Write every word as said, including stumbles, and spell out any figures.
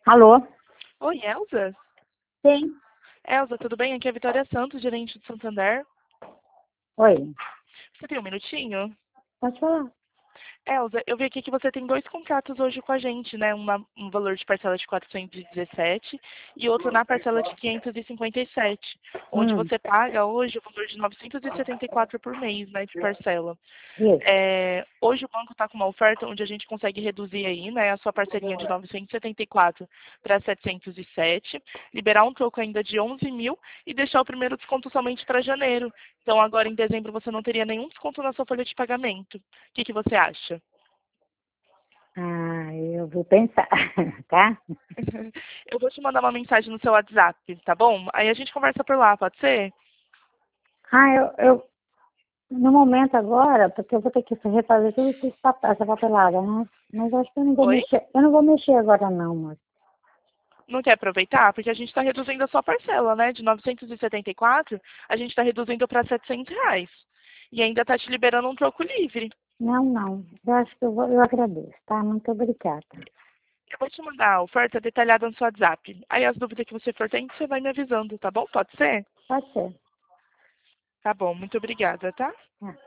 Alô? Oi, Elza? Sim. Elza, tudo bem? Aqui é a Vitória Santos, gerente de Santander. Oi. Você tem um minutinho? Pode falar. Elza, eu vi aqui que você tem dois contratos hoje com a gente, né? Uma, um valor de parcela de quatrocentos e dezessete e outro na parcela de quinhentos e cinquenta e sete, onde Hum, você paga hoje o valor de novecentos e setenta e quatro por mês, né, de parcela. isso. É, hoje o banco está com uma oferta onde a gente consegue reduzir aí, né, a sua parcelinha de novecentos e setenta e quatro para setecentos e sete, liberar um troco ainda de onze mil e deixar o primeiro desconto somente para janeiro. Então agora em dezembro você não teria nenhum desconto na sua folha de pagamento. O que, que você acha? Ah, eu vou pensar, tá? Eu vou te mandar uma mensagem no seu WhatsApp, tá bom? Aí a gente conversa por lá, pode ser? Ah, eu, eu, no momento agora, porque eu vou ter que refazer tudo esse papel, essa papelada, né? Mas acho que eu não vou Oi? mexer. Eu não vou mexer agora não, moço. Não quer aproveitar? Porque a gente está reduzindo a sua parcela, né? De novecentos e setenta e quatro, a gente está reduzindo para setecentos reais. E ainda está te liberando um troco livre. Não, não. Eu acho que eu vou, eu agradeço, tá? Muito obrigada. Eu vou te mandar a oferta detalhada no seu WhatsApp. Aí as dúvidas que você for tendo, você vai me avisando, tá bom? Pode ser? Pode ser. Tá bom, muito obrigada, tá? Tá.